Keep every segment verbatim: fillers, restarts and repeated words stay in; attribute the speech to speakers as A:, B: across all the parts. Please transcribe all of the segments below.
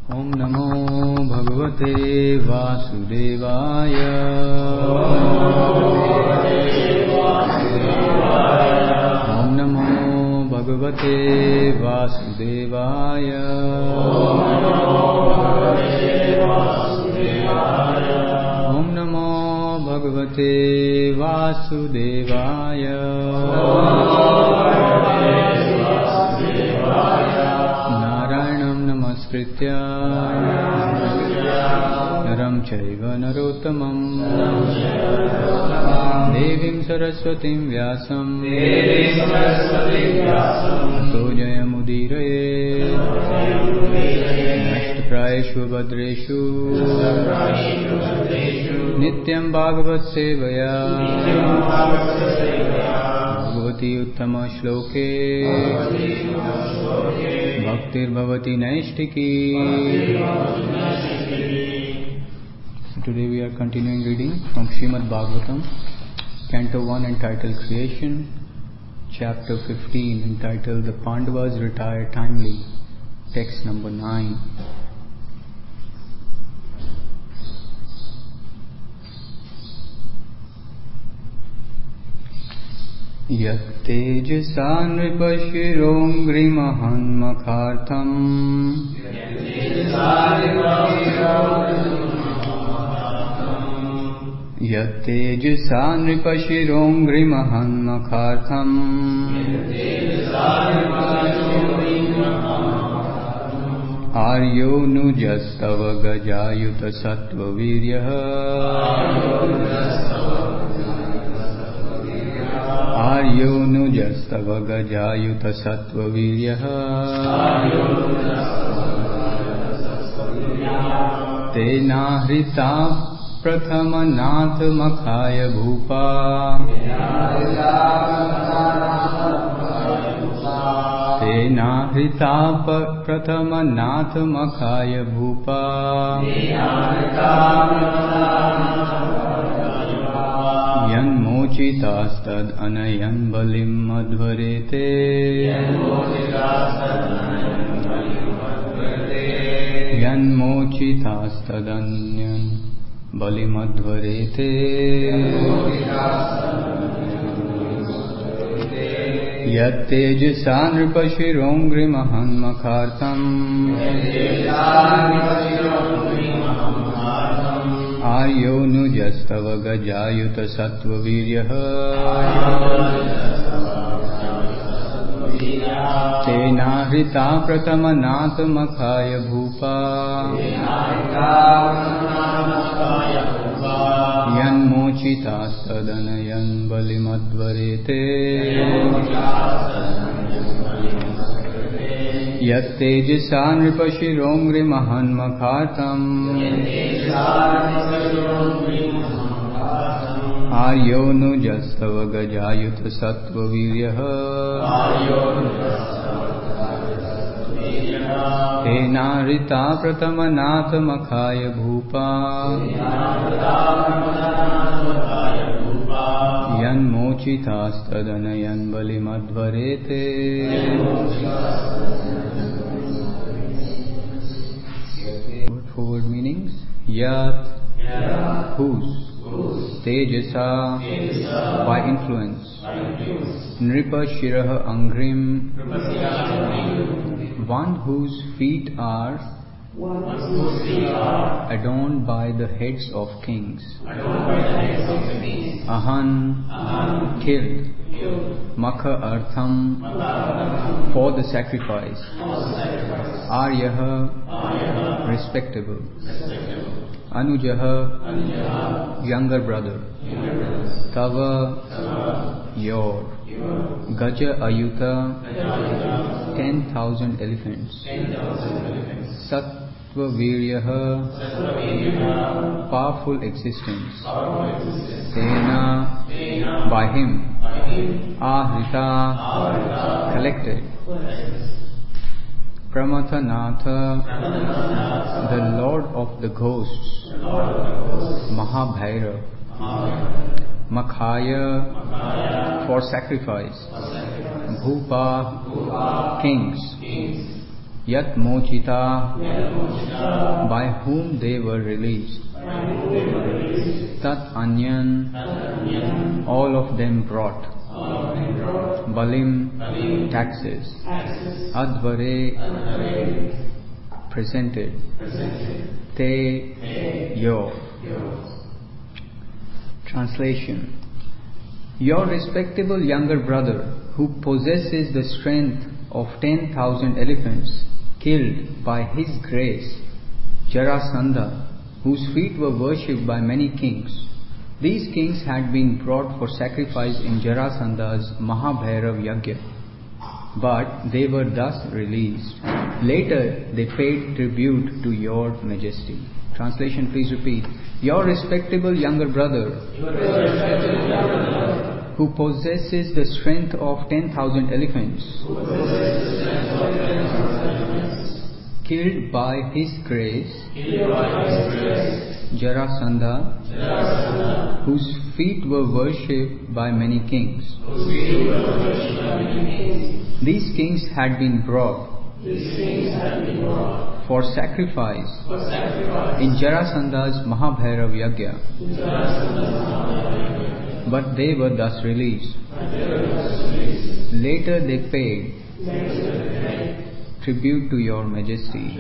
A: Om Namo Bhagavate Vasudevaya. Om Namo Bhagavate Vasudevaya. Om Namo Bhagavate Vasudevaya. Narayanam Namaskritya Naram Chaiva Narottamam Devim Saraswatim Vyasam Tato Jayamudiraye Nashtaprayeshu Bhadreshu Nityam Bhagavat Sevaya Bhagavati Uttama Shloke Bhaktir Bhavati Naishtiki. Today we are continuing reading from Srimad Bhagavatam, Canto one entitled Creation, Chapter fifteen entitled The Pandavas Retire Timely, text number nine. Yat tejasa nripashirongrimahanmakhartham Yat tejasa nripashirongrimahanmakhartham Aryo nujastava gajayuta sattva viryaha Aryo nujastava gajayuta sattva viryaha Tena hrita prathama nath makhaya bhupa Tena hrita prathama nath makhaya bhupa Yan mochitastad anayan balim madhvarete Yan mochitastad anayan balim madhvarete Yat tejasa nripashirongrimahanmakhartham Aryo nujastava gajayuta sattva viryaha Tena hrita prathama nath makhaya bhupa Yan mochitastadanayan balimadvarete Yat tejasa nripashirongrimahanmakhartham Aryo nujastava gajayuta sattva viryaha Tena hrita prathama nath makhaya bhupa Yan mochitastadanayan balimadvarete Word meanings Yat, Yat. Whose, whose. Tejasa, Tejasa. By influence, Nripa Shiraha Angrim, one whose feet are adorned by the heads of kings, Ahan, Ahan. Killed, Makha Artham, for the sacrifice, Aryaha, respectable, Anujaha, younger brother, Tava, your, Gaja Ayuta, ten thousand elephants, Sattva Viryaha, powerful existence, Tena, by him, Ahrita, collected, Pramathanatha, the Lord of the ghosts, Mahabhairav, Makhaya, for sacrifice, Bhupa, kings, Yat mochita, by whom they were released. Tat anyan, all of them brought. Balim, taxes. Advare, presented. Te, your. Translation. Your respectable younger brother, who possesses the strength of ten thousand elephants, killed by his grace Jarasandha, whose feet were worshipped by many kings. These kings had been brought for sacrifice in Jarasandha's Mahabhairav Yagya, but they were thus released. Later they paid tribute to your majesty. Translation, please repeat. Your respectable younger brother, who possesses the strength of ten thousand elephants, killed by his grace Jarasandha, whose feet were worshipped by many kings. These kings had been brought for sacrifice in Jarasandha's Mahabhairav Yagya, but they were thus released. Later they paid tribute to your majesty.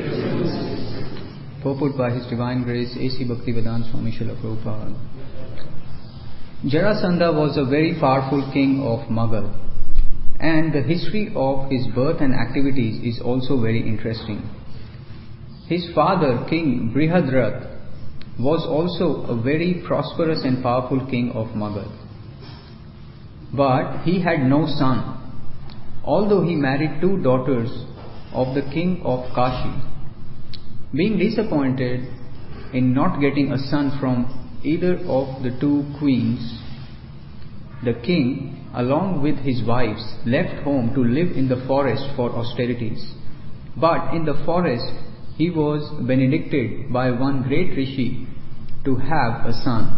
A: Purport by His Divine Grace A C Bhaktivedanta Swami Srila Prabhupada. Jarasandha was a very powerful king of Magad, and the history of his birth and activities is also very interesting. His father, King Brihadratha, was also a very prosperous and powerful king of Magad. But he had no son, although he married two daughters of the king of Kashi. Being disappointed in not getting a son from either of the two queens, the king, along with his wives, left home to live in the forest for austerities. But in the forest, he was benedicted by one great rishi to have a son,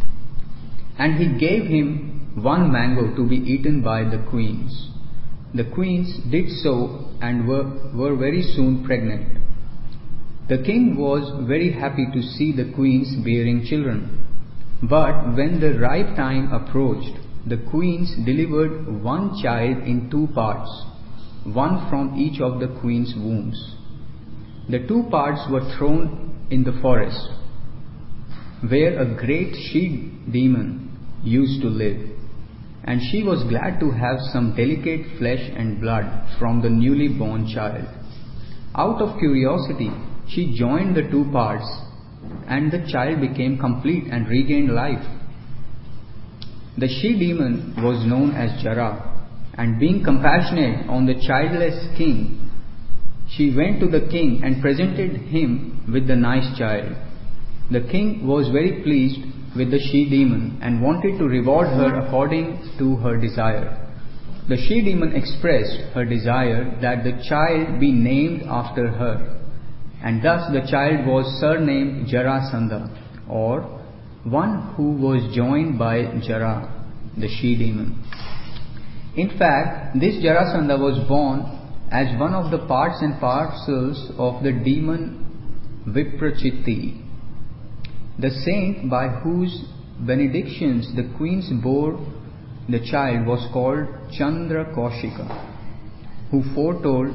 A: and he gave him one mango to be eaten by the queens. The queens did so and were, were very soon pregnant. The king was very happy to see the queens bearing children, but when the ripe time approached, the queens delivered one child in two parts, one from each of the queens' wombs. The two parts were thrown in the forest, where a great she-demon used to live, and she was glad to have some delicate flesh and blood from the newly born child. Out of curiosity, she joined the two parts, and the child became complete and regained life. The she-demon was known as Jara, and being compassionate on the childless king, she went to the king and presented him with the nice child. The king was very pleased with the she-demon and wanted to reward her according to her desire. The she-demon expressed her desire that the child be named after her, and thus the child was surnamed Jarasandha, or one who was joined by Jara, the she-demon. In fact, this Jarasandha was born as one of the parts and parcels of the demon Viprachitti. The saint by whose benedictions the queens bore the child was called Chandra Kaushika, who foretold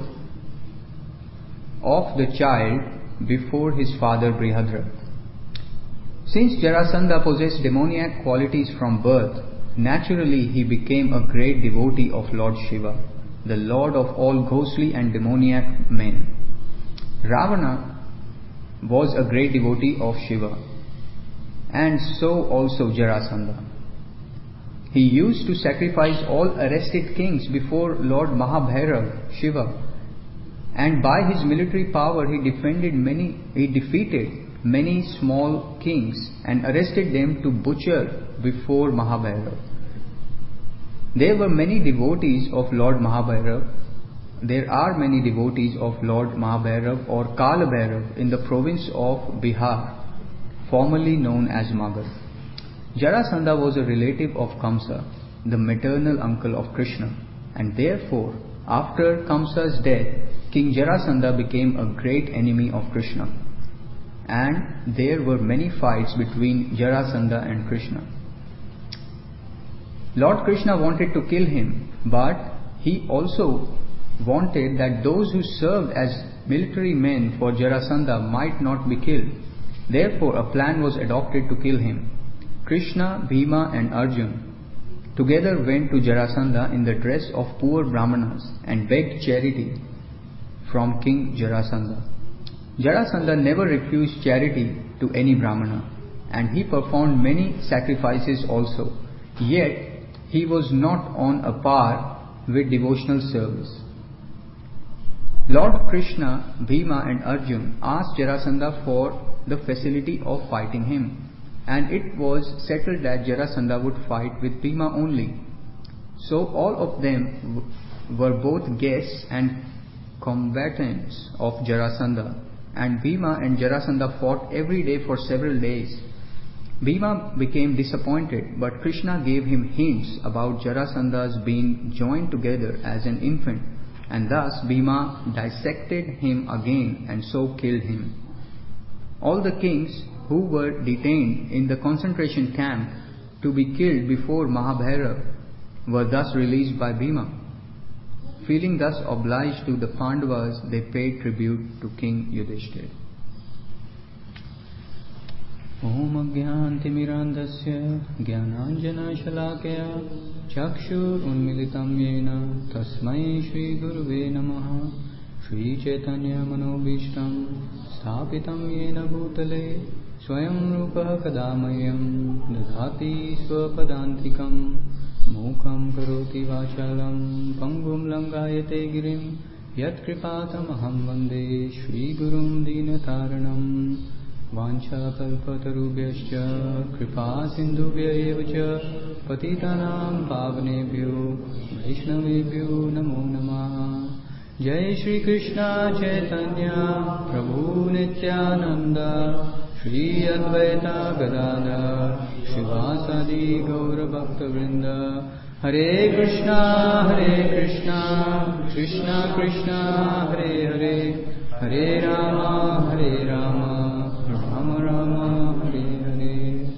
A: of the child before his father Brihadratha. Since Jarasandha possessed demoniac qualities from birth, naturally he became a great devotee of Lord Shiva, the lord of all ghostly and demoniac men. Ravana was a great devotee of Shiva, and so also Jarasandha. He used to sacrifice all arrested kings before Lord Mahabhairav, Shiva, and by his military power he defended many, he defeated many small kings and arrested them to butcher before Mahabhairav. There were many devotees of Lord Mahabhairav. There are many devotees of Lord Mahabhairav or Kalabhairav in the province of Bihar, formerly known as Magad. Jarasandha was a relative of Kamsa, the maternal uncle of Krishna, and therefore After Kamsa's death, King Jarasandha became a great enemy of Krishna, and there were many fights between Jarasandha and Krishna. Lord Krishna wanted to kill him, but he also wanted that those who served as military men for Jarasandha might not be killed. Therefore, a plan was adopted to kill him. Krishna, Bhima and Arjun together went to Jarasandha in the dress of poor Brahmanas and begged charity from King Jarasandha. Jarasandha never refused charity to any Brahmana, and he performed many sacrifices also. Yet, he was not on a par with devotional service. Lord Krishna, Bhima and Arjun asked Jarasandha for the facility of fighting him, and it was settled that Jarasandha would fight with Bhima only. So all of them were both guests and combatants of Jarasandha, and Bhima and Jarasandha fought every day for several days. Bhima became disappointed, but Krishna gave him hints about Jarasandha's being joined together as an infant, and thus Bhima dissected him again and so killed him. All the kings who were detained in the concentration camp to be killed before Mahabharata were thus released by Bhima. Feeling thus obliged to the Pandavas, they paid tribute to King Yudhishthira. Om Ajnanatimirandasya Jnananjana Shalakaya Chakshur Unmilitam Yena Tasmai Shri Guruve Namaha Shri Chaitanya Manobishtam Sthapitam Yena Bhutale Swayam Rupa Kadamayam Dadhati Swapadantikam Mukam Karoti Vachalam Pangum Langayate Girim Yat Kripatam Aham Vande Shri Gurum Dinataranam Vancha kalpatarubhyascha kripa sindhubhya eva cha patitanam pavanebhyo vaishnavebhyo namo namah. Jai Shri Krishna Chaitanya Prabhu Nityananda Shri Advaita Gadadhar Shivasadi Gaura Bhakta Vrinda. Hare Krishna Hare Krishna Krishna Krishna Hare Hare Hare Rama Hare Rama Rama Rama Hare Hare.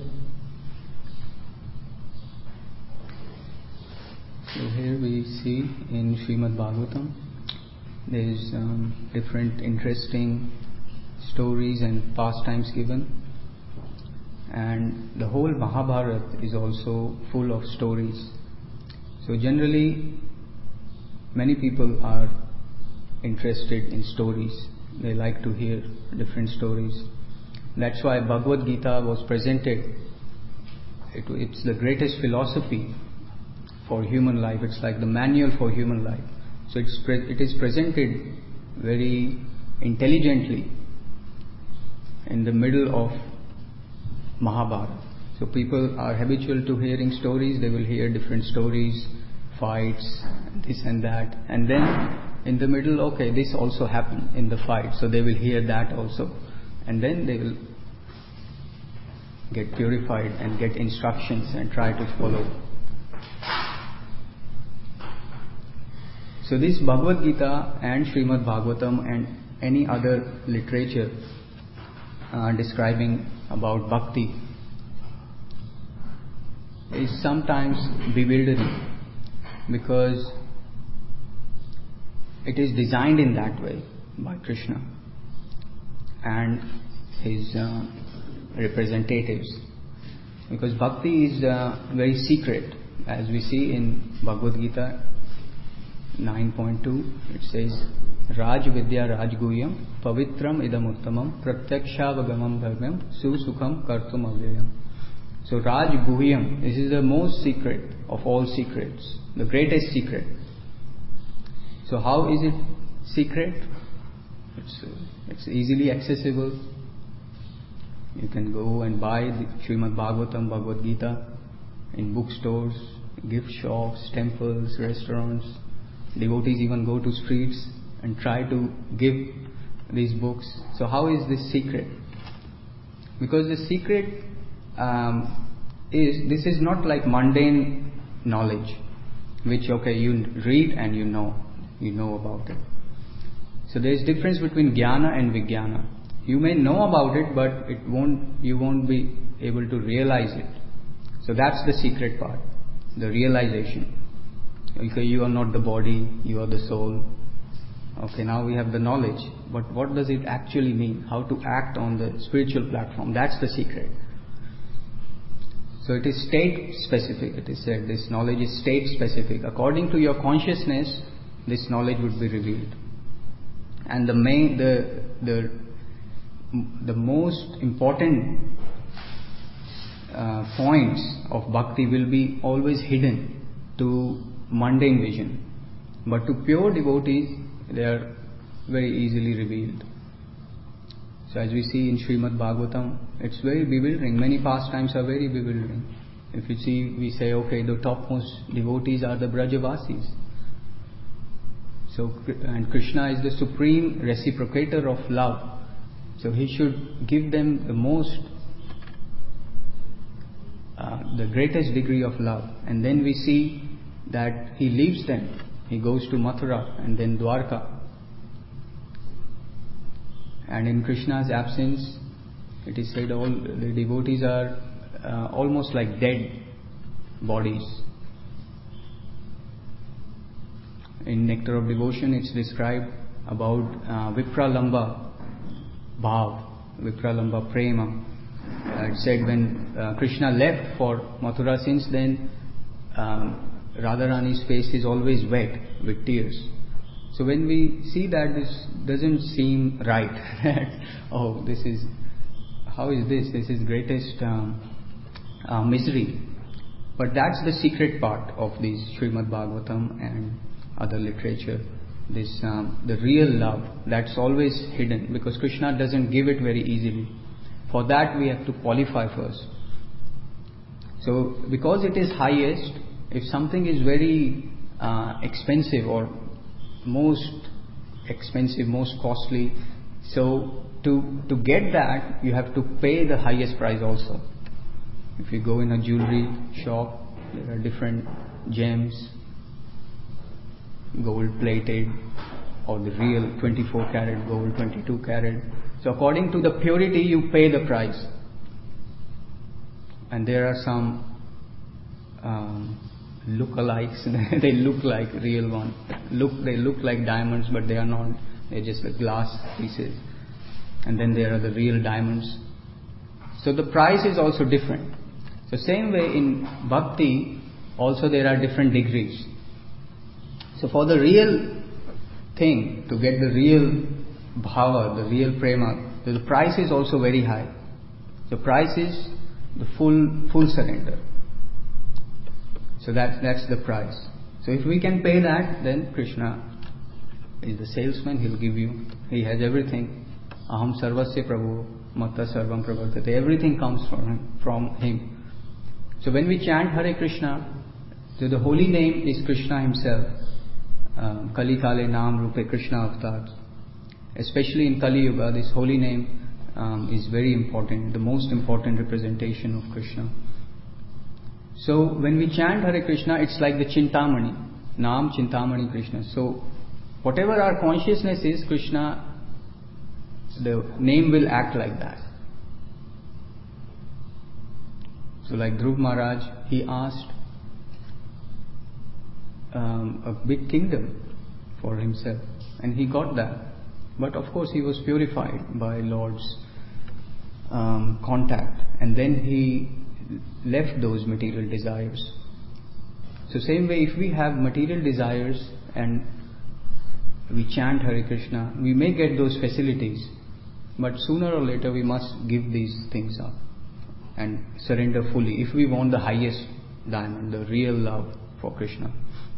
A: So here we see in Srimad Bhagavatam there is um, different interesting stories and pastimes given, and the whole Mahabharata is also full of stories. So generally many people are interested in stories. They like to hear different stories. That's why Bhagavad Gita was presented. It, it's the greatest philosophy for human life. It's like the manual for human life. So it's pre- it is presented very intelligently in the middle of Mahabharata. So people are habitual to hearing stories. They will hear different stories, fights, this and that. And then in the middle, okay, this also happened in the fight. So they will hear that also. And then they will get purified and get instructions and try to follow. So this Bhagavad Gita and Srimad Bhagavatam and any other literature uh, describing about bhakti is sometimes bewildering, because it is designed in that way by Krishna and his uh, representatives, because bhakti is uh, very secret. As we see in Bhagavad Gita nine point two, it says Raj Vidya Raj Guhyam Pavitram Idam Uttamam Pratyakshaavagamam Bhagyam Susukham Kartum Avyayam. So Raj Guhyam, this is the most secret of all secrets, the greatest secret. So how is it secret? It's, uh, it's easily accessible. You can go and buy the Srimad Bhagavatam, Bhagavad Gita in bookstores, gift shops, temples, restaurants. Devotees even go to streets and try to give these books. So how is this secret? Because the secret um, is, this is not like mundane knowledge, which okay, you read and you know. you know about it. So there is difference between jnana and vijnana. You may know about it, but it won't. You won't be able to realize it. So that's the secret part, the realization. Okay, you are not the body, you are the soul. Okay, now we have the knowledge, but what does it actually mean? How to act on the spiritual platform? That's the secret. So it is state specific. It is said this knowledge is state specific. According to your consciousness, this knowledge would be revealed. And the main, the the the most important uh, points of bhakti will be always hidden to mundane vision, but to pure devotees they are very easily revealed. So as we see in Srimad Bhagavatam, it's very bewildering. Many pastimes are very bewildering. If you see, we say, okay, the topmost devotees are the Brajavasis. So, and Krishna is the supreme reciprocator of love. So he should give them the most, uh, the greatest degree of love. And then we see that he leaves them. He goes to Mathura and then Dwarka. And in Krishna's absence, it is said all the devotees are uh, almost like dead bodies. In Nectar of Devotion, it's described about uh, Vipralamba Bhav, Vipralamba Prema. Uh, it said when uh, Krishna left for Mathura, since then um, Radharani's face is always wet with tears. So when we see that, this doesn't seem right. Oh, this is, how is this? This is greatest um, uh, misery. But that's the secret part of this Srimad Bhagavatam and other literature. This um, the real love that's always hidden, because Krishna doesn't give it very easily. For that we have to qualify first. So because it is highest, if something is very uh, expensive or most expensive, most costly, so to to get that you have to pay the highest price also. If you go in a jewelry shop, there are different gems, gold plated, or the real twenty-four karat gold, twenty-two karat. So according to the purity you pay the price. And there are some um, look-alikes. They look like real one. Look, they look like diamonds, but they are not. They're just the glass pieces. And then there are the real diamonds. So the price is also different. So same way in bhakti, also there are different degrees. So for the real thing, to get the real bhava, the real prema, the price is also very high. The price is the full full surrender. So that, that's the price. So if we can pay that, then Krishna is the salesman. He'll give you. He has everything. Aham sarvasya prabhu, matta sarvam pravartate. Everything comes from him. From him. So when we chant Hare Krishna, so the holy name is Krishna himself. Um, Kali Kale Naam Rupe Krishna Avatar. Especially in Kali Yuga, this holy name um, is very important. The most important representation of Krishna. So when we chant Hare Krishna, it's like the Chintamani, Naam Chintamani Krishna. So whatever our consciousness is, Krishna, the name will act like that. So like Dhruv Maharaj, he asked um, a big kingdom for himself, and he got that. But of course he was purified by Lord's um, contact, and then he left those material desires. So same way, if we have material desires and we chant Hare Krishna, we may get those facilities, but sooner or later we must give these things up and surrender fully if we want the highest diamond, the real love for Krishna.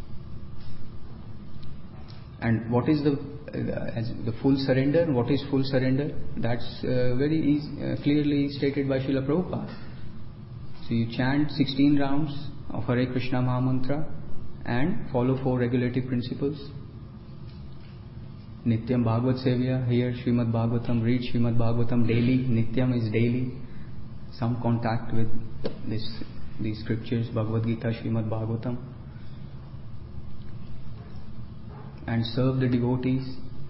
A: And what is the uh, as the full surrender? What is full surrender? That's uh, very easy, uh, clearly stated by Srila Prabhupada. So you chant sixteen rounds of Hare Krishna Mahamantra and follow four regulative principles. Nityam Bhagavad Sevya, here Srimad Bhagavatam, read Srimad Bhagavatam daily. Nityam is daily. Some contact with this, these scriptures, Bhagavad Gita, Srimad Bhagavatam. and serve the devotees,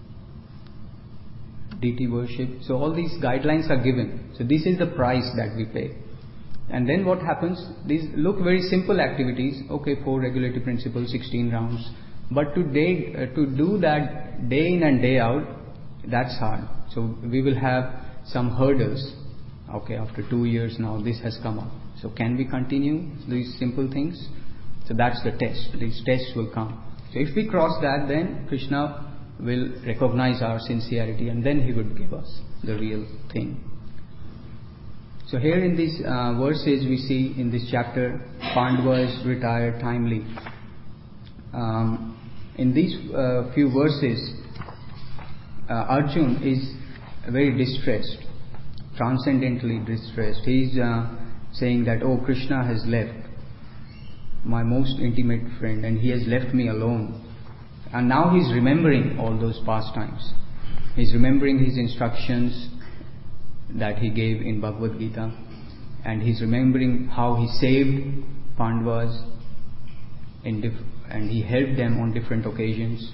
A: deity worship. So all these guidelines are given. So this is the price that we pay. And then what happens? These look very simple activities. Okay, four regulatory principles, sixteen rounds. But to, day, uh, to do that day in and day out, that's hard. So we will have some hurdles. Okay, after two years now, this has come up. So can we continue these simple things? So that's the test. These tests will come. So if we cross that, then Krishna will recognize our sincerity, and then he would give us the real thing. So here in these uh, verses we see in this chapter, Pandavas retire timely. Um, in these uh, few verses, uh, Arjun is very distressed, transcendently distressed. He is uh, saying that, oh, Krishna has left, my most intimate friend, and he has left me alone. And now he is remembering all those pastimes. He is remembering his instructions that he gave in Bhagavad Gita, and he is remembering how he saved Pandavas in diff- and he helped them on different occasions.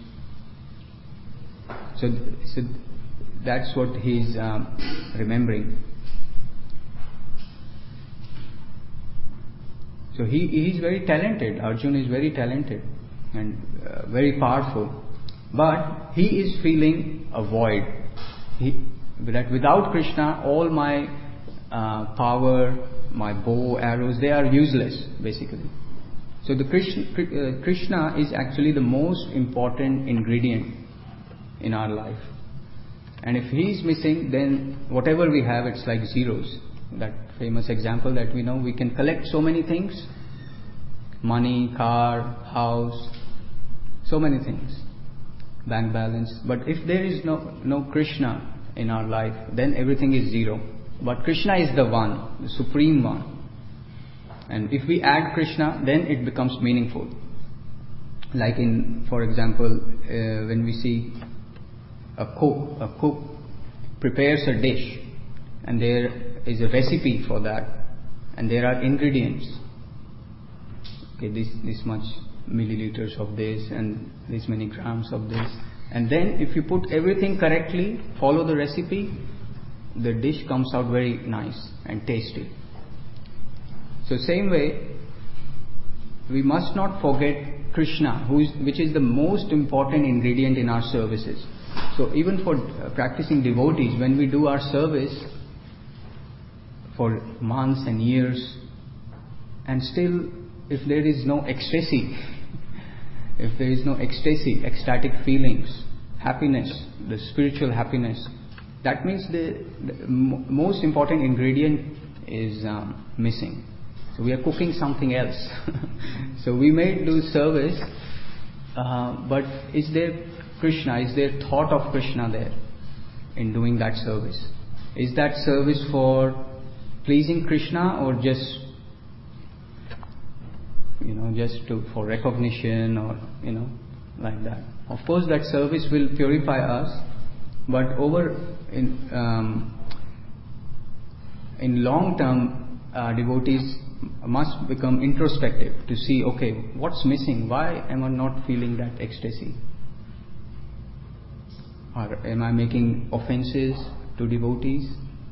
A: So, so that's what he is um, remembering. So he, he is very talented. Arjun is very talented and uh, very powerful. But he is feeling a void. He, that without Krishna, all my uh, power, my bow, arrows, they are useless, basically. So the Krishna, uh, Krishna is actually the most important ingredient in our life. And if he is missing, then whatever we have, it's like zeros. That famous example that we know, we can collect so many things, money, car, house, so many things, bank balance. But if there is no, no Krishna in our life, then everything is zero. But Krishna is the one, the supreme one. And if we add Krishna, then it becomes meaningful. Like in, for example, uh, when we see a cook, a cook prepares a dish, and there is a recipe for that, and there are ingredients. Okay, this this much milliliters of this, and this many grams of this, and then if you put everything correctly, follow the recipe, the dish comes out very nice and tasty. So same way, we must not forget Krishna, who is, which is the most important ingredient in our services. So even for uh, practicing devotees, when we do our service for months and years, and still if there is no ecstasy, if there is no ecstasy, ecstatic feelings, happiness, the spiritual happiness, that means the, the m- most important ingredient is um, missing. So we are cooking something else. So we may do service, uh, but is there Krishna, is there thought of Krishna there in doing that service? Is that service for pleasing Krishna, or just, you know, just to, for recognition, or, you know, like that? Of course that service will purify us, but over in um, in long term, uh, devotees must become introspective to see, okay, what's missing? Why am I not feeling that ecstasy? Or am I making offenses to devotees?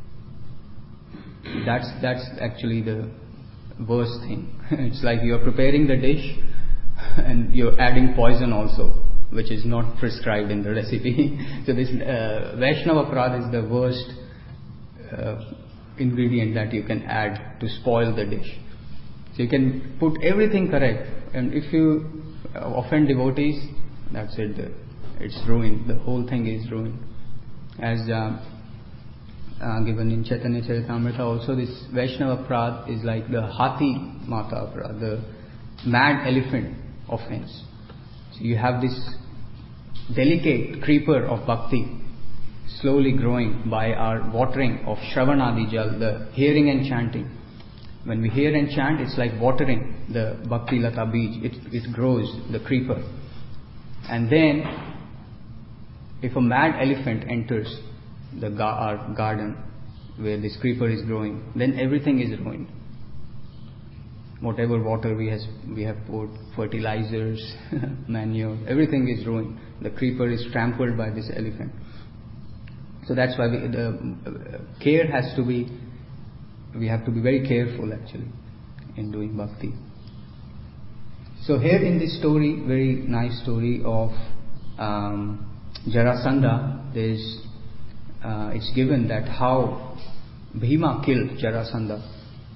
A: That's that's actually the worst thing. It's like you're preparing the dish and you're adding poison also, which is not prescribed in the recipe. So this uh, Vaishnava Aparadha is the worst uh, ingredient that you can add to spoil the dish. So you can put everything correct, and if you offend devotees, that's it. It's ruined. The whole thing is ruined. As uh, uh, given in Chaitanya Charitamrita also, this Vaishnava Aparadha is like the Hathi Mata Aparadha, the mad elephant offense. So you have this delicate creeper of bhakti slowly growing by our watering of Shravanadi Jal, the hearing and chanting. When we hear and chant, it's like watering the Bhakti Lata Bij. It, it grows, the creeper. And then, if a mad elephant enters the ga- our garden where this creeper is growing, then everything is ruined. Whatever water we, has, we have put, fertilizers, manure, everything is ruined. The creeper is trampled by this elephant. So that's why we, the uh, care has to be, we have to be very careful actually in doing bhakti. So here in this story, very nice story of um, Jarasandha, there is, uh, it's given that how Bhima killed Jarasandha.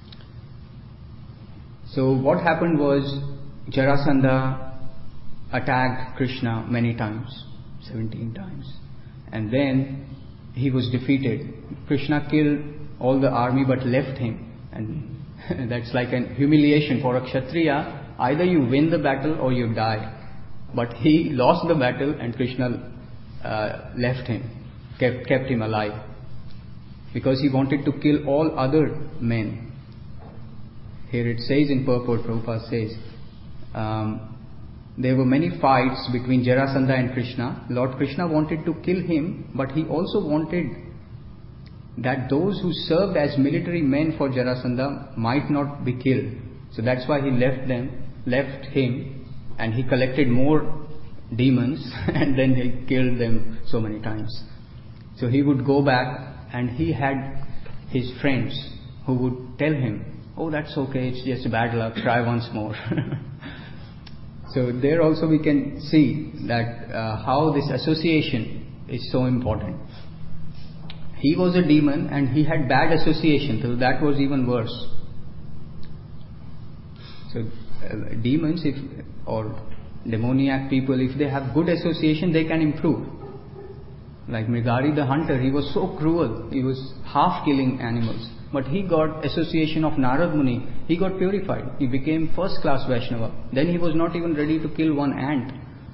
A: So what happened was Jarasandha attacked Krishna many times, seventeen times, and then he was defeated. Krishna killed all the army but left him, and that's like an humiliation for a Kshatriya. Either you win the battle or you die. But he lost the battle and Krishna uh, left him, kept, kept him alive, because he wanted to kill all other men. Here it says in purport, Prabhupada says, um, there were many fights between Jarasandha and Krishna. Lord Krishna wanted to kill him, but he also wanted that those who served as military men for Jarasandha might not be killed. So that's why he left them, left him, and he collected more demons and then he killed them so many times. So he would go back and he had his friends who would tell him, oh, that's okay, it's just bad luck, try once more. So there also we can see that uh, how this association is so important. He was a demon and he had bad association, so that was even worse. So uh, demons if or demoniac people, if they have good association, they can improve. Like Mrigari the hunter, he was so cruel, he was half killing animals. But he got association of Narad Muni, he got purified, he became first class Vaishnava. Then he was not even ready to kill one ant.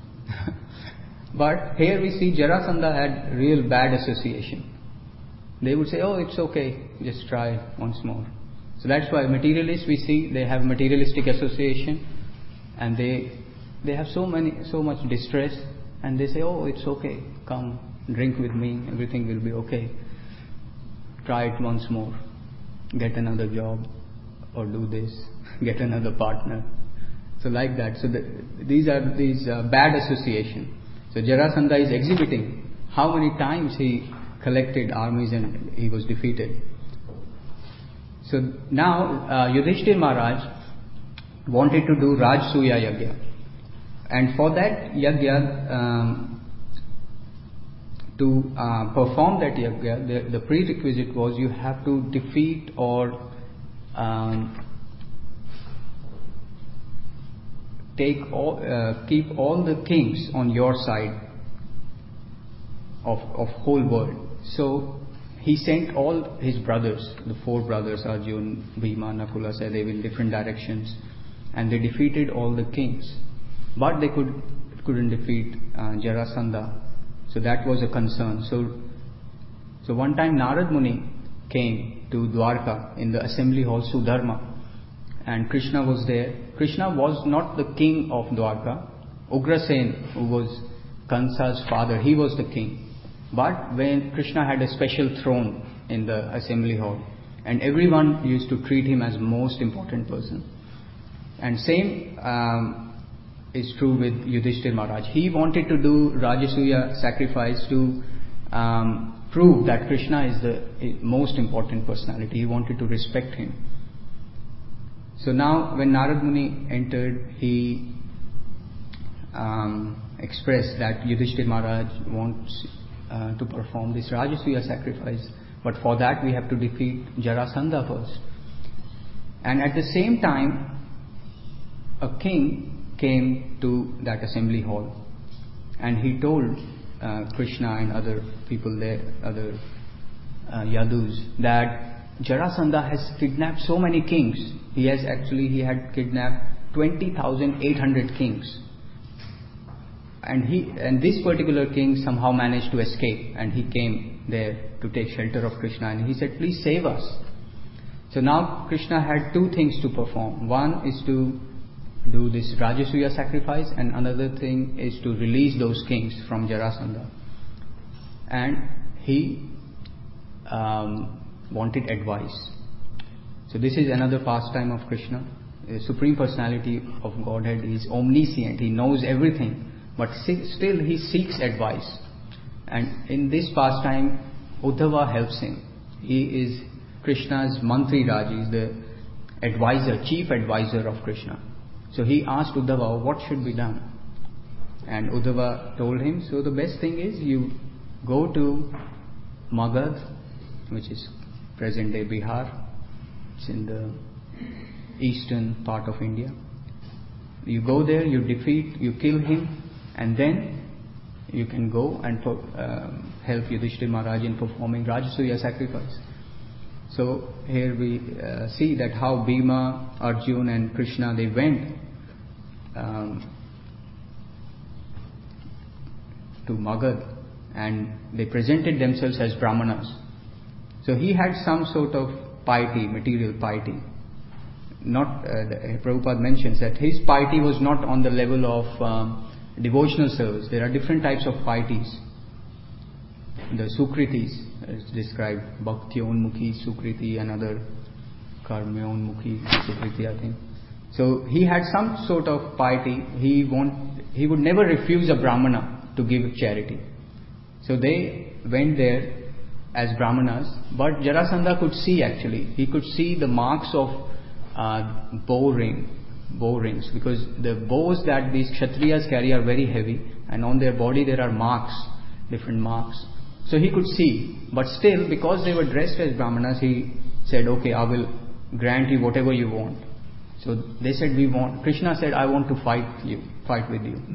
A: But here we see Jarasandha had real bad association. They would say, oh, it's okay, just try once more. So that's why materialists we see, they have materialistic association and they they have so many so much distress and they say, oh, it's okay, come drink with me, everything will be okay. Try it once more. Get another job or do this, get another partner. So like that. So the, these are these uh, bad association. So Jarasandha is exhibiting how many times he collected armies and he was defeated. So now uh, Yudhishthira Maharaj wanted to do Rajasuya Yagya. And for that Yagya, um, to uh, perform that Yagya, the, the prerequisite was you have to defeat or um, take all, uh, keep all the kings on your side of, of whole world. So he sent all his brothers, the four brothers, Arjun, Bhima, Nakula, Sahadev, in different directions, and they defeated all the kings. But they could, couldn't defeat uh, Jarasandha. So that was a concern. So, so one time Narad Muni came to Dwarka in the assembly hall Sudharma, and Krishna was there. Krishna was not the king of Dwarka. Ugrasen, who was Kansa's father, he was the king. But when Krishna had a special throne in the assembly hall, and everyone used to treat him as most important person. And same um, is true with Yudhishthira Maharaj. He wanted to do Rajasuya sacrifice to um, prove that Krishna is the most important personality. He wanted to respect him. So now when Narad Muni entered, he um, expressed that Yudhishthira Maharaj wants uh, to perform this Rajasuya sacrifice, but for that we have to defeat Jarasandha first. And at the same time, a king came to that assembly hall and he told uh, Krishna and other people there, other uh, Yadus, that Jarasandha has kidnapped so many kings. He has actually, he had kidnapped twenty thousand eight hundred kings. And he, and this particular king somehow managed to escape and he came there to take shelter of Krishna and he said, please save us. So now Krishna had two things to perform. One is to do this Rajasuya sacrifice and another thing is to release those kings from Jarasandha. And he um, wanted advice. So this is another pastime of Krishna. the Supreme Personality of Godhead is omniscient, he knows everything, but still he seeks advice. And in this pastime, Uddhava helps him. He is Krishna's Mantri Raj, he is the advisor, chief advisor of Krishna. So he asked Uddhava, what should be done? And Uddhava told him, so the best thing is you go to Magad, which is present day Bihar. It's in the eastern part of India. You go there, you defeat, you kill him, and then you can go and uh, help Yudhishthira Maharaj in performing Rajasuya sacrifice. So here we uh, see that how Bhima, Arjuna and Krishna, they went um, to Magad and they presented themselves as Brahmanas. So he had some sort of piety, material piety. Not, uh, the, Prabhupada mentions that his piety was not on the level of um, devotional service. There are different types of pieties. The Sukritis is described, Bhakti-onmukhi Sukriti, another Karma-onmukhi Sukriti, I think. So he had some sort of piety. He want, he would never refuse a Brahmana to give charity. So they went there as Brahmanas, but Jarasandha could see actually. He could see the marks of uh, bow ring, bow rings, because the bows that these Kshatriyas carry are very heavy, and on their body there are marks, different marks. So he could see, but still, because they were dressed as Brahmanas, he said, okay, I will grant you whatever you want. So they said, we want, Krishna said, I want to fight you, fight with you.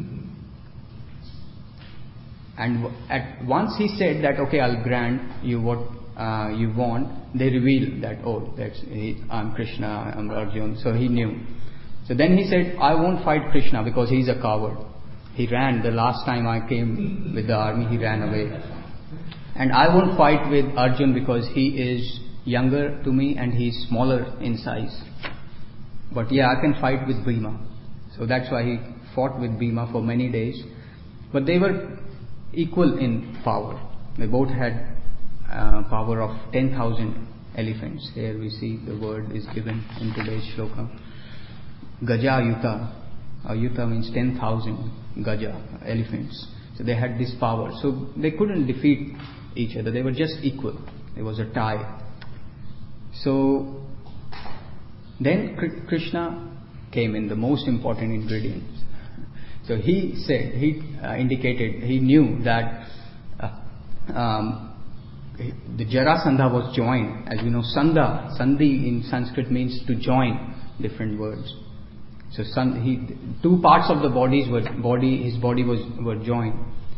A: And at once he said that, okay, I'll grant you what uh, you want. They revealed that, oh, that's he, I'm Krishna, I'm Arjuna. So he knew. So then he said, I won't fight Krishna because he's a coward. He ran. The last time I came with the army, he ran away. And I won't fight with Arjuna because he is younger to me and he's smaller in size. But yeah, I can fight with Bhima. So that's why he fought with Bhima for many days. But they were equal in power. They both had uh, power of ten thousand elephants. Here we see the word is given in today's shloka. Gaja Yuta. Yuta means ten thousand Gaja, elephants. So they had this power. So they couldn't defeat each other. They were just equal. There was a tie. So then Krishna came in, the most important ingredient. So he said, he uh, indicated, he knew that uh, um, the Jarasandha was joined. As you know, Sandha, Sandhi in Sanskrit means to join different words. So san, he, two parts of the bodies were body, his body was were joined.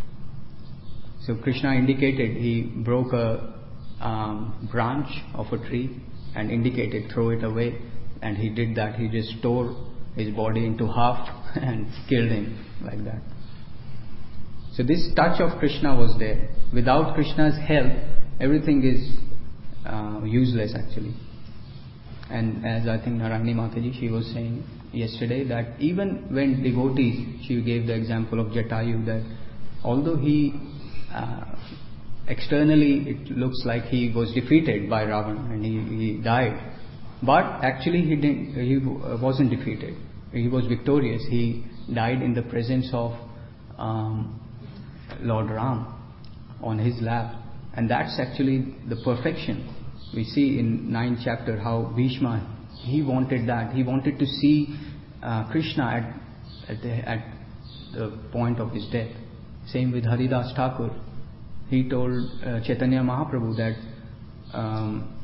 A: So Krishna indicated, he broke a um, branch of a tree and indicated, throw it away. And he did that. He just tore his body into half and killed him like that. So this touch of Krishna was there. Without Krishna's help, everything is uh, useless actually. And as I think Narayani Mataji, she was saying yesterday that even when devotees, she gave the example of Jatayu, that although he uh, externally it looks like he was defeated by Ravan and he, he died, but actually he didn't. He wasn't defeated. He was victorious. He died in the presence of um, Lord Ram on his lap, and that's actually the perfection. We see in ninth chapter how Bhishma, he wanted that. He wanted to see uh, Krishna at at the, at the point of his death. Same with Haridas Thakur. He told uh, Chaitanya Mahaprabhu that um,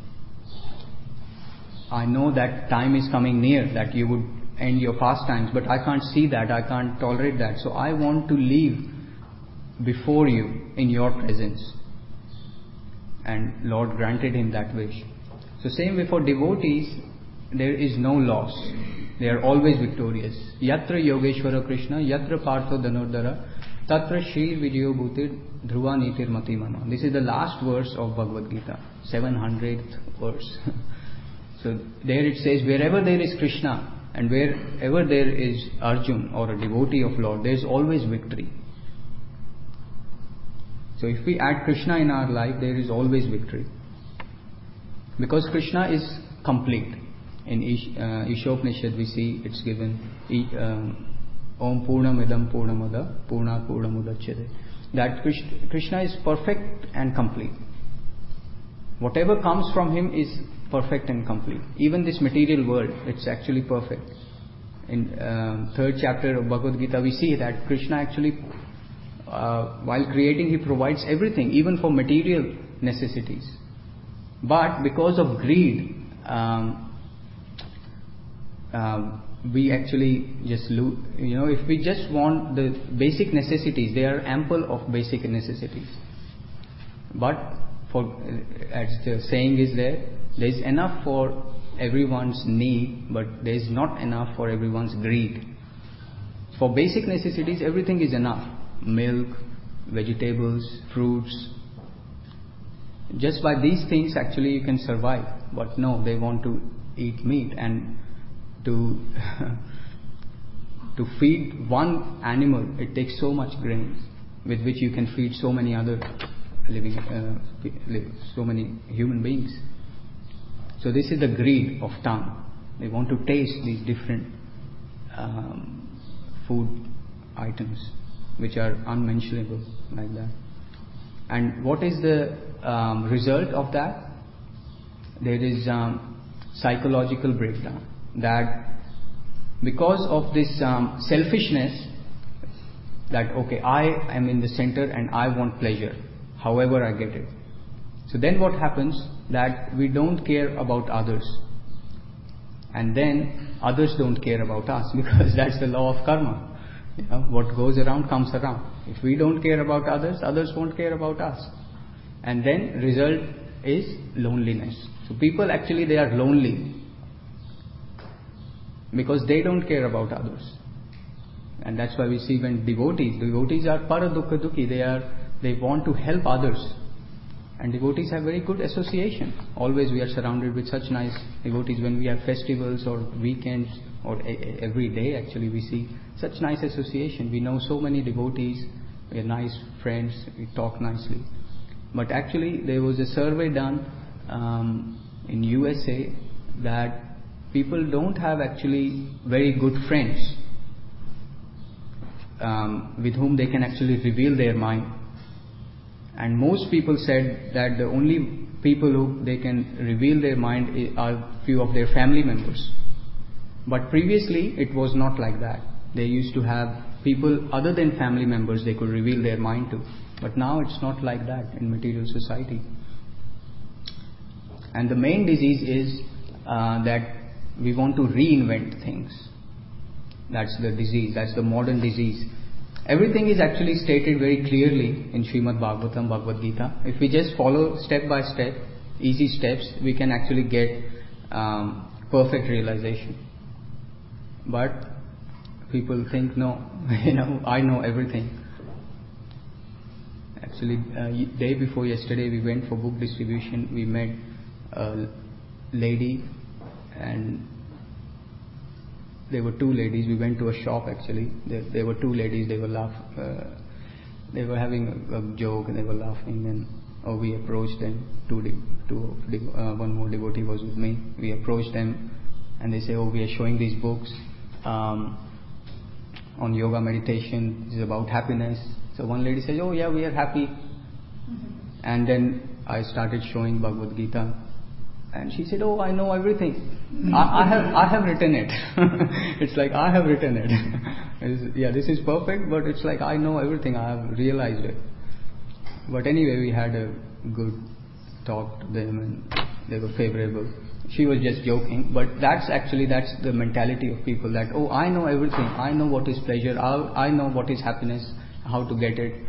A: I know that time is coming near, that you would end your pastimes, but I can't see that, I can't tolerate that. So I want to live before you in your presence. And Lord granted him that wish. So same way for devotees, there is no loss. They are always victorious. Yatra Yogeshwara Krishna, Yatra Partho Dhanurdhara, Tatra Shri Vijayo Bhutir Dhruva Nitir Mati Mama. This is the last verse of Bhagavad Gita, seven hundredth verse. So there it says, wherever there is Krishna and wherever there is Arjun or a devotee of Lord, there is always victory. So if we add Krishna in our life, there is always victory. Because Krishna is complete. in Ish, uh, Ishopanishad we see it's given um, Om Purnamidam Purnamada Purnat Purnamudachyate. That Krishna is perfect and complete. Whatever comes from him is perfect and complete. Even this material world, it's actually perfect. In uh, third chapter of Bhagavad Gita, we see that Krishna actually, uh, while creating, he provides everything, even for material necessities. But because of greed, um, uh, we actually just lose. You know, if we just want the basic necessities, they are ample of basic necessities. But for, as the saying is there, there is enough for everyone's need, but there is not enough for everyone's greed. For basic necessities, everything is enough. Milk, vegetables, fruits. Just by these things, actually, you can survive. But no, they want to eat meat, and to to feed one animal, it takes so much grain, with which you can feed so many other living, uh, so many human beings. So this is the greed of tongue. They want to taste these different um, food items, which are unmentionable, like that. And what is the um, result of that? There is um, psychological breakdown. That because of this um, selfishness, that okay, I am in the center and I want pleasure, however I get it. So then what happens? That we don't care about others, and then others don't care about us, because that's the law of karma. You know, what goes around comes around. If we don't care about others, others won't care about us, and then result is loneliness. So people actually, they are lonely because they don't care about others. And that's why we see when devotees, devotees are para dukkha dukhi, they are, they want to help others. And devotees have very good association. Always we are surrounded with such nice devotees. When we have festivals or weekends or a, a, every day, actually we see such nice association. We know so many devotees, we are nice friends, we talk nicely. But actually there was a survey done um, in U S A that people don't have actually very good friends um, with whom they can actually reveal their mind. And most people said that the only people who they can reveal their mind are few of their family members. But previously it was not like that. They used to have people other than family members they could reveal their mind to. But now it's not like that in material society. And the main disease is uh, that we want to reinvent things. That's the disease, that's the modern disease. Everything is actually stated very clearly in Srimad Bhagavatam, Bhagavad Gita. If we just follow step by step, easy steps, we can actually get um, perfect realization. But people think, no, you know, I know everything. Actually, uh, day before yesterday, we went for book distribution. We met a lady, and there were two ladies. We went to a shop actually. There, there were two ladies. They were laugh. Uh, they were having a, a joke and they were laughing. And oh, we approached them. Two, two, uh, one more devotee was with me. We approached them, and they say, "Oh, we are showing these books um, on yoga meditation. This is about happiness." So one lady says, "Oh, yeah, we are happy." Mm-hmm. And then I started showing Bhagavad Gita. And she said, "Oh, I know everything. I, I have I have written it." It's like I have written it. It's, yeah, this is perfect, but it's like I know everything. I have realized it. But anyway, we had a good talk to them, and they were favorable. She was just joking, but that's actually that's the mentality of people. That oh, I know everything. I know what is pleasure. I, I know what is happiness. How to get it.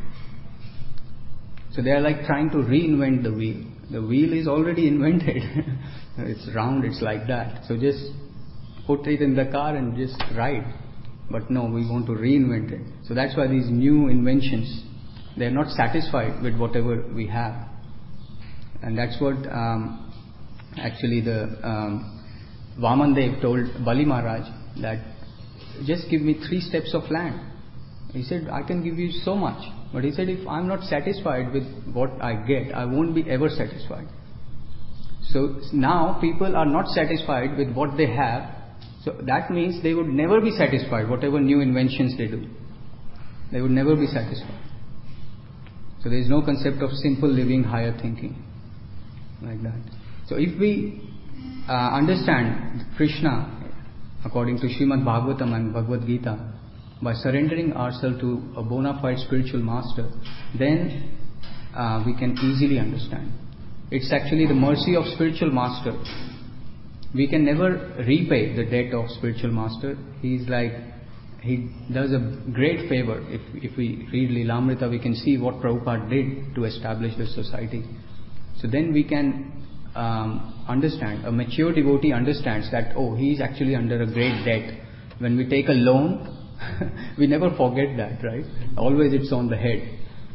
A: So they are like trying to reinvent the wheel. The wheel is already invented. It's round, it's like that. So just put it in the car and just ride. But no, we want to reinvent it. So that's why these new inventions, they are not satisfied with whatever we have. And that's what um, actually the um, Vamandev told Bali Maharaj, that just give me three steps of land. He said, I can give you so much. But he said, if I'm not satisfied with what I get, I won't be ever satisfied. So now people are not satisfied with what they have. So that means they would never be satisfied, whatever new inventions they do. They would never be satisfied. So there is no concept of simple living, higher thinking, like that. So if we uh, understand Krishna according to Srimad Bhagavatam and Bhagavad Gita, by surrendering ourselves to a bona fide spiritual master, then uh, we can easily understand. It's actually the mercy of spiritual master. We can never repay the debt of spiritual master. He's like, he does a great favor. If if we read Lilamrita, we can see what Prabhupada did to establish the society. So then we can um, understand. A mature devotee understands that, oh, he is actually under a great debt. When we take a loan, we never forget that, right? Always it's on the head.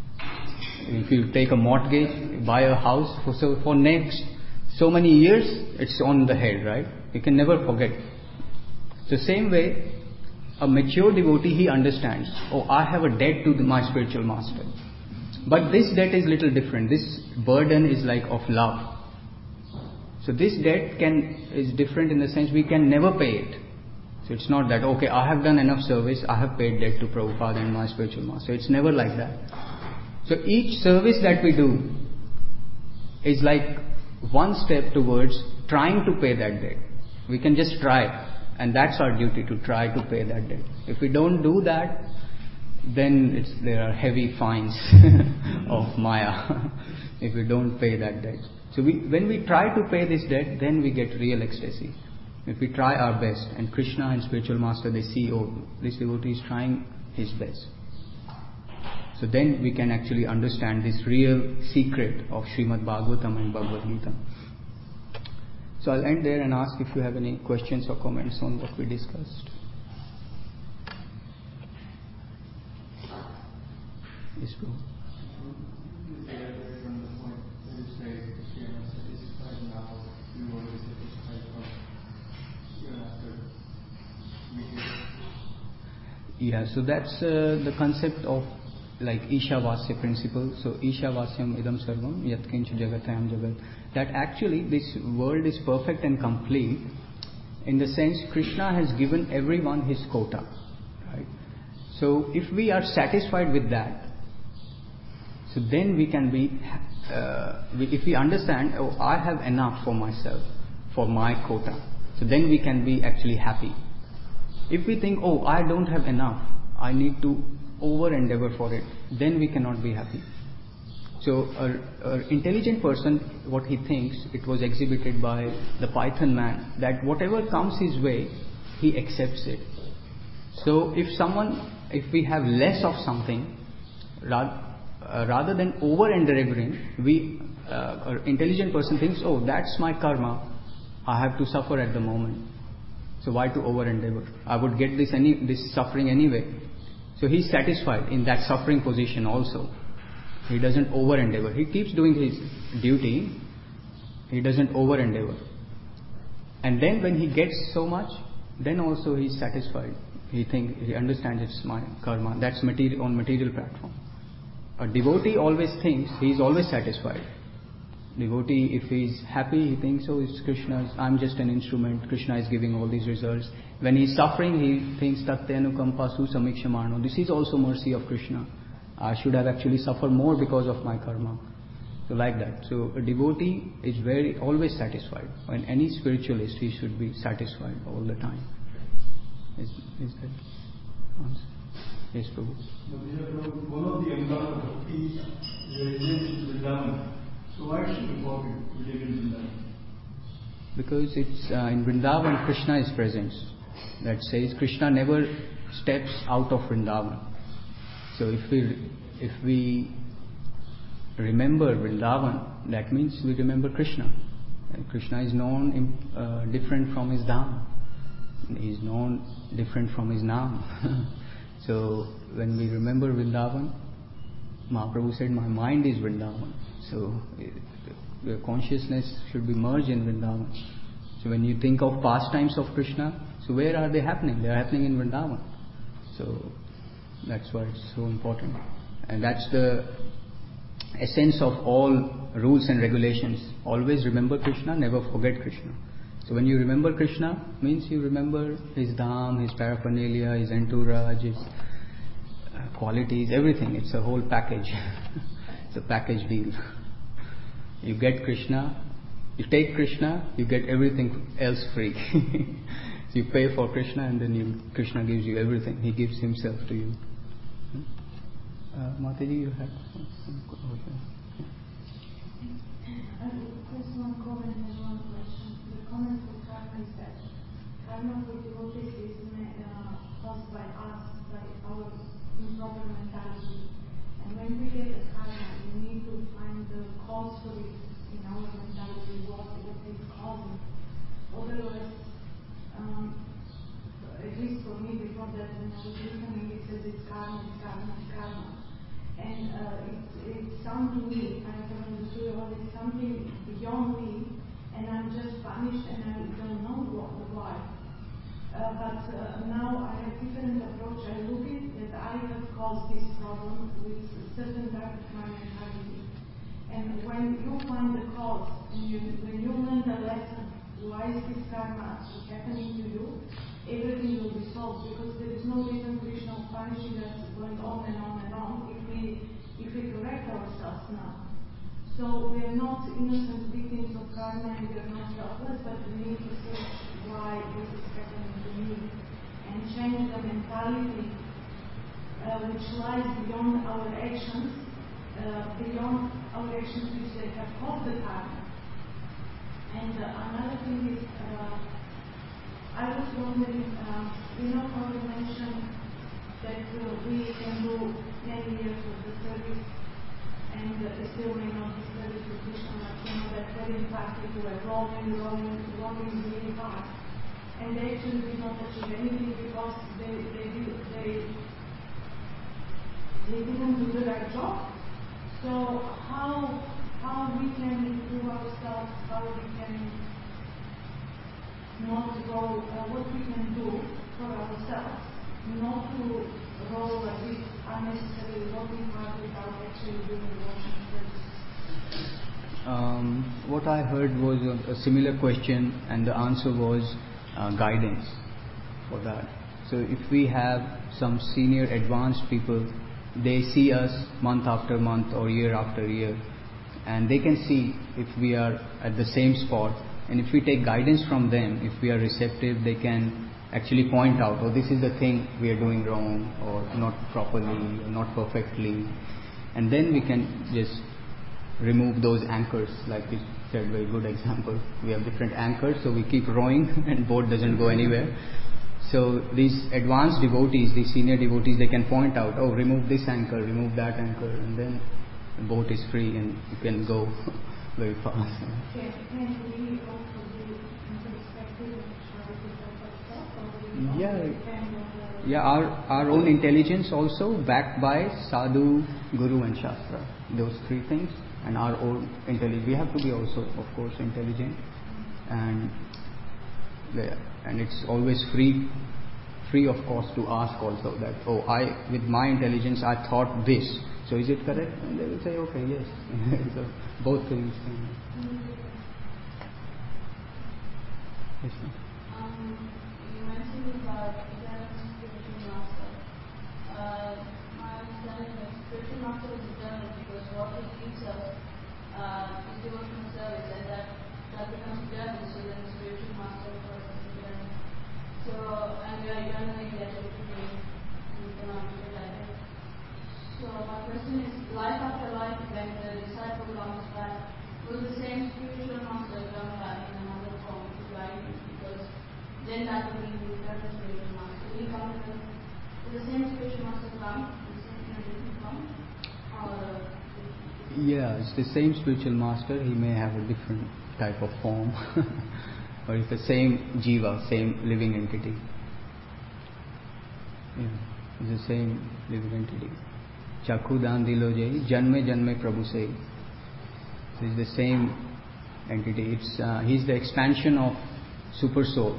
A: If you take a mortgage, buy a house, for, so for next so many years, it's on the head, right? You can never forget. So same way, a mature devotee, he understands, oh, I have a debt to the, my spiritual master. But this debt is little different. This burden is like of love. So this debt can is different in the sense we can never pay it. So it's not that, okay, I have done enough service, I have paid debt to Prabhupada and my spiritual master. It's never like that. So each service that we do is like one step towards trying to pay that debt. We can just try, and that's our duty, to try to pay that debt. If we don't do that, then it's, there are heavy fines of Maya if we don't pay that debt. So we, when we try to pay this debt, then we get real ecstasy. If we try our best, and Krishna and spiritual master, they see, oh, this devotee is trying his best. So then we can actually understand this real secret of Srimad Bhagavatam and Bhagavad Gita. So I'll end there and ask if you have any questions or comments on what we discussed. Yes, bro. Yeah, so that's uh, the concept of like Ishavasya principle. So Ishavasyam idam sarvam yatkincha jagatayam jagat. That actually this world is perfect and complete in the sense Krishna has given everyone his quota. Right? So if we are satisfied with that, so then we can be, uh, we, if we understand, oh, I have enough for myself, for my quota, so then we can be actually happy. If we think, oh, I don't have enough, I need to over endeavor for it, then we cannot be happy. So an intelligent person, what he thinks, it was exhibited by the Python man, that whatever comes his way, he accepts it. So if someone, if we have less of something, rather, uh, rather than over endeavoring, we, uh, an intelligent person thinks, oh, that's my karma, I have to suffer at the moment. So why to over endeavor? I would get this any this suffering anyway. So he's satisfied in that suffering position also. He doesn't over endeavor. He keeps doing his duty. He doesn't over endeavor. And then when he gets so much, then also he's satisfied. He thinks, he understands it's my karma. That's material on material platform. A devotee always thinks he is always satisfied. Devotee, if he is happy, he thinks, oh, it's Krishna's, I'm just an instrument, Krishna is giving all these results. When he is suffering, he thinks, Tatyanukampasu samikshamano. This is also mercy of Krishna. I should have actually suffered more because of my karma. So like that. So a devotee is very, always satisfied. When any spiritualist, he should be satisfied all the time. Is, is that answer? Yes, Prabhu.
B: One of the Angara Bhakti is Vrindavan. So why should we call it we live in Vrindavan?
A: Because it's uh, in Vrindavan Krishna is present. That says Krishna never steps out of Vrindavan. So if we if we remember Vrindavan, that means we remember Krishna. And Krishna is known in, uh, different from his Dham. He is known different from his Naam. So when we remember Vrindavan, Mahaprabhu said, my mind is Vrindavan. So your consciousness should be merged in Vrindavan. So when you think of pastimes of Krishna, so where are they happening? They are happening in Vrindavan. So that's why it's so important. And that's the essence of all rules and regulations. Always remember Krishna, never forget Krishna. So when you remember Krishna, means you remember his dham, his paraphernalia, his entourage, his uh, qualities, everything. It's a whole package. It's a package deal. You get Krishna, you take Krishna, you get everything else free. So you pay for Krishna and then you, Krishna gives you everything. He gives himself to you. Uh, Mataji, you had some question?
C: Just one comment and one question. The comment for karma is that karma for devotees is uh, caused by us, by our improper mentality. And when we get the karma, we need to find the cause for it in our mentality, what, what is causing. Otherwise, um, at least for me, before that, when I was listening, it says it's karma, it's karma, it's karma. And uh, it, it sounds to me, I have understood all it's something beyond me, and I'm just punished and I don't know what, why. Uh, but uh, now I have different approach. I look at that I have caused this problem with a certain type of my mentality. And when you find the cause, and you, when you learn the lesson, why is this karma happening to you, everything will be solved, because there is no reason Krishna punishing us going on and on and on if we if we correct ourselves now. So we are not innocent victims of karma and we are not helpless, but we need to see why this is happening to me and change the mentality uh, which lies beyond our actions, uh, beyond our actions which they have caused the karma. And uh, another thing is, uh, I was wondering, uh, you know how you mentioned that uh, we can do many years of the service and uh, still may not be service to Krishna, like you know that very fast people were rolling, rolling, rolling really fast. And they actually did not achieve anything because they they did, they they didn't do the right job. So how how we can improve ourselves, how we can not roll, uh, what we can do for ourselves, not to roll a bit unnecessarily working hard without actually doing devotion service.
A: Um, what I heard was a, a similar question, and the answer was uh, guidance for that. So if we have some senior advanced people, they see us month after month or year after year, and they can see if we are at the same spot. And if we take guidance from them, if we are receptive, they can actually point out, oh, this is the thing we are doing wrong, or not properly, or not perfectly. And then we can just remove those anchors, like you said, very good example. We have different anchors, so we keep rowing and boat doesn't go anywhere. So these advanced devotees, these senior devotees, they can point out, oh, remove this anchor, remove that anchor, and then the boat is free and you can go very fast.
C: Can, can we also be introspective and try to help ourselves? Or we
A: Yeah,
C: depend on the
A: yeah. Our our own intelligence also backed by sadhu, guru, and shastra. Those three things, and our own intelligence. We have to be also, of course, intelligent, and the, and it's always free, free of cost to ask also that, oh, I with my intelligence I thought this. So is it correct? And they will say, okay, yes. So both things. Yes, sir.
D: Um, you mentioned about eternal spiritual master. Uh, my understanding is spiritual master is eternal because what he gives us uh, is devotional service, and that, that becomes eternal, so then the spiritual master for us is eternal. So, and we are eternally indebted to him, and we cannot do like that. So my question is, life after life, when the disciple comes back, will the same spiritual master come back in another form to guide him? Because then that will be the eternal spiritual master. Will he come to the, will the same spiritual master come in a different form? Or
A: Yeah, it's the same spiritual master. He may have a different type of form, or it's the same jiva, same living entity. Yeah, it's the same living entity. Chakhu dan dilo jai, janme janme prabhu se. It's the same entity. It's uh, he's the expansion of super soul.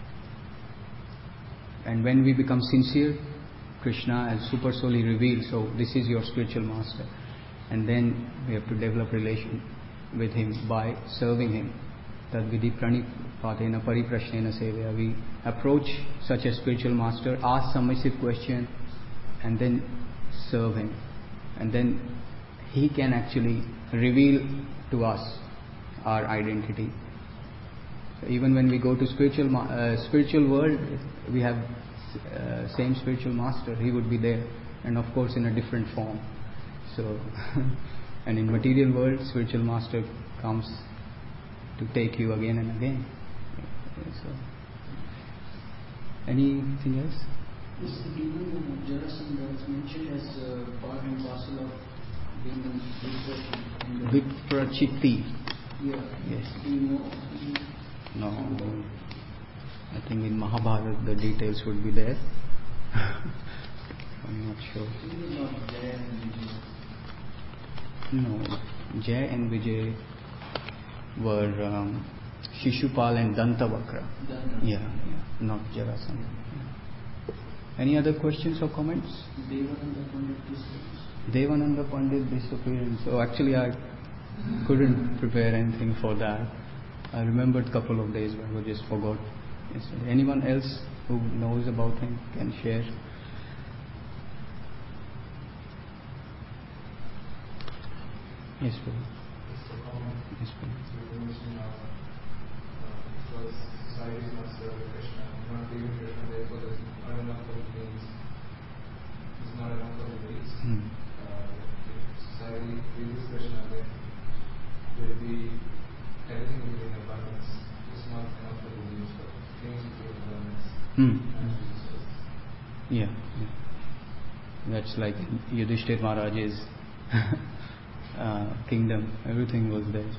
A: And when we become sincere, Krishna as super soul he reveals, so this is your spiritual master. and then we have to develop relation with him by serving him. Tad vidhi pranipatena pariprashnena sevaya. We approach such a spiritual master, ask submissive question, and then serve him, and then he can actually reveal to us our identity. So even when we go to spiritual uh, spiritual world, we have uh, same spiritual master. He would be there, and of course in a different form. So, and in material world, spiritual master comes to take you again and again. So, anything else?
E: Is the kingdom of Jarasandha is mentioned as uh, part and parcel of being a
A: Viprachitti.
E: Yeah.
A: Yes.
E: Do you know?
A: No. I think in Mahabharata the details would be there. I'm not sure.
E: It is not Jaya and Vijay.
A: No. Jay and Vijay were um, Shishupal and Dantavakra.
E: Dana.
A: Yeah, yeah, not Jarasandha. Yeah. Any other questions or comments?
E: Devananda Pandit disappears.
A: Devananda Pandit disappearance. So actually I couldn't prepare anything for that. I remembered a couple of days but I just forgot. Yes. Anyone else who knows about him can share? Yes, please.
F: Just a comment.
A: Yes, please.
F: You mentioned how because society is not serving Krishna, not giving Krishna, therefore there's not enough for the beings. There's not enough for the beings.
A: Hmm.
F: Uh, if society pleases Krishna, then there will be everything will be in abundance. It's not enough for the beings, but beings will be in abundance.
A: Hmm.
F: And resources.
A: Yeah, yeah. That's like Yudhishthir Maharaj's uh, kingdom. Everything was there.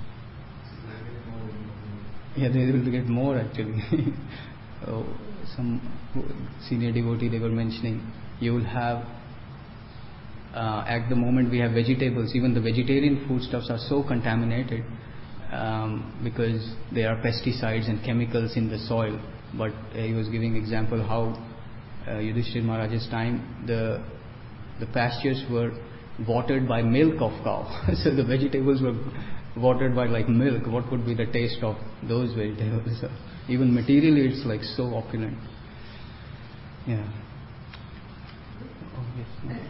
A: Yeah, they will get more actually. Oh, some senior devotee they were mentioning, you will have uh, at the moment we have vegetables, even the vegetarian foodstuffs are so contaminated um, because there are pesticides and chemicals in the soil. But uh, he was giving example how uh, Yudhishthir Maharaj's time the the pastures were watered by milk of cow. So the vegetables were watered by like milk. What would be the taste of those vegetables? So even materially it's like so opulent. Yeah. Oh, yes.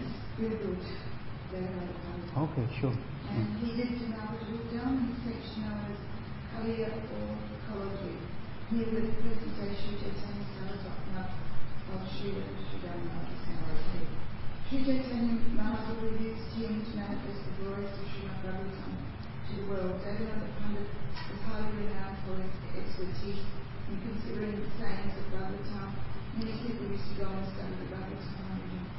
A: Okay, sure.
C: And he lived in Navadvipam in a section known as Kaliya or Kolodri, near the present-day Sri Chaitanya Saraswati of Sri Sridharanath Saraswati. Sri Chaitanya Mahaprabhu used him to manifest the glories of Srimad Bhagavatam to the world. Devananda Pandit was highly renowned for his expertise in considering the sayings of Bhagavatam. Many people used to go and study the Bhagavatam with him.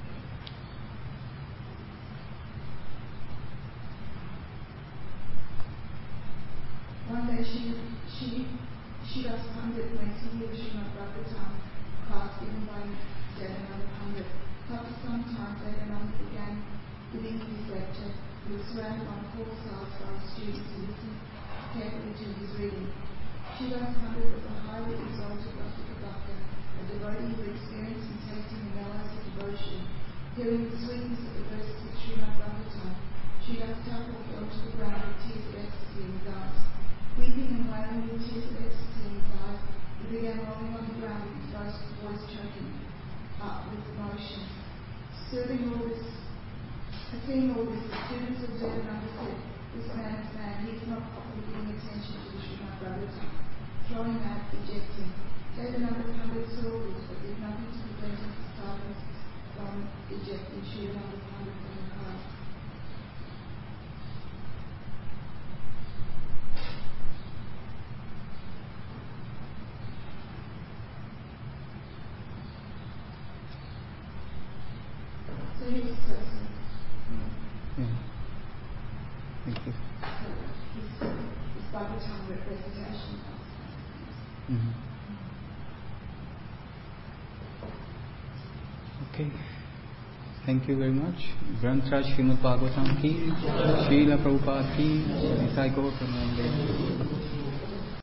C: One day she, she, Shiva's Pandit went to hear the Srimad Bhagavatam class given by Devananda Pandit. After some time, Devananda began giving his lecture. He was surrounded on four sides by his students who listened carefully to his reading. Shiva's Pandit was a highly exalted Bhaktika Bhakta, a devotee who experienced in tasting the mellows of devotion. Hearing the sweetness of the verses of Srimad Bhagavatam, Shiva's Thakur fell to the ground with tears of ecstasy in his eyes. Weeping and wailing with tears of ecstasy in his eyes, he began rolling on the ground with his voice, voice choking up with emotion. Serving all this, seeing all this, the students of Devananda said, "This man is mad, he is not properly giving attention to the Srimad Bhagavatam." Throwing out, ejecting. Devananda Pandit saw this, but did nothing to prevent his disciples from ejecting Srimad Pandit from the class. So he was person.
A: Yeah. Thank you.
C: His, his Bhagavatam representation.
A: Mm-hmm. Okay. Thank you very much. Granth Raj Srimad Bhagavatam ki, Srila Prabhupada ki, Nisai Gaur Premanande.